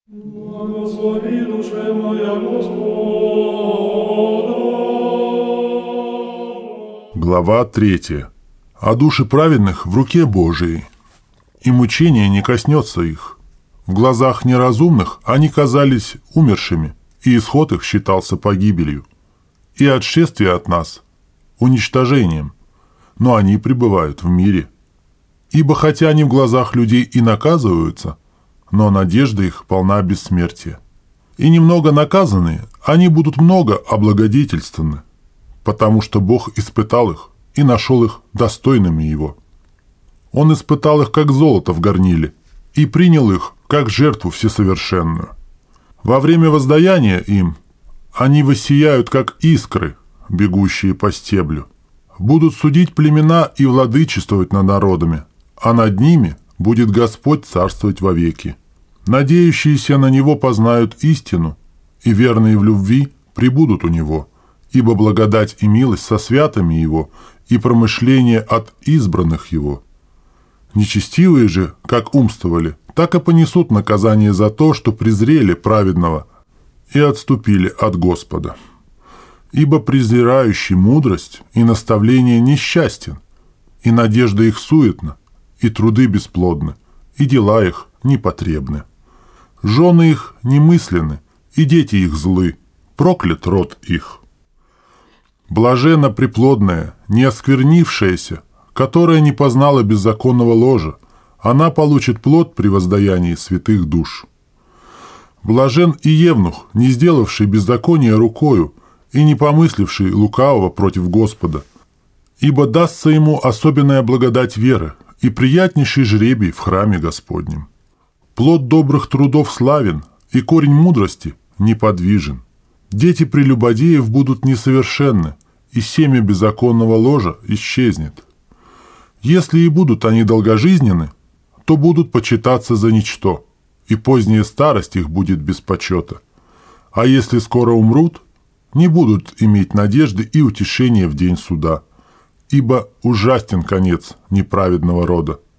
Благослови душе моя Господа. Глава 3. А души праведных в руке Божией, и мучение не коснется их. В глазах неразумных они казались умершими, и исход их считался погибелью, и отшествие от нас – уничтожением, но они пребывают в мире. Ибо хотя они в глазах людей и наказываются, но надежда их полна бессмертия. И немного наказанные, они будут много облагодетельствованы, потому что Бог испытал их и нашел их достойными Его. Он испытал их, как золото в горниле, и принял их, как жертву всесовершенную. Во время воздаяния им они воссияют, как искры, бегущие по стеблю. Будут судить племена и владычествовать над народами, а над ними будет Господь царствовать вовеки. Надеющиеся на Него познают истину, и верные в любви пребудут у Него, ибо благодать и милость со святыми Его, и промышление от избранных Его. Нечестивые же, как умствовали, так и понесут наказание за то, что презрели праведного и отступили от Господа. Ибо презирающий мудрость и наставление несчастен, и надежда их суетна, и труды бесплодны, и дела их непотребны. Жены их немысленны, и дети их злы, проклят род их. Блаженна приплодная, не осквернившаяся, которая не познала беззаконного ложа, она получит плод при воздаянии святых душ. Блажен и евнух, не сделавший беззакония рукою и не помысливший лукавого против Господа, ибо дастся ему особенная благодать веры и приятнейший жребий в храме Господнем. Плод добрых трудов славен, и корень мудрости неподвижен. Дети прелюбодеев будут несовершенны, и семя беззаконного ложа исчезнет. Если и будут они долгожизненны, то будут почитаться за ничто, и поздняя старость их будет без почета. А если скоро умрут, не будут иметь надежды и утешения в день суда, ибо ужасен конец неправедного рода.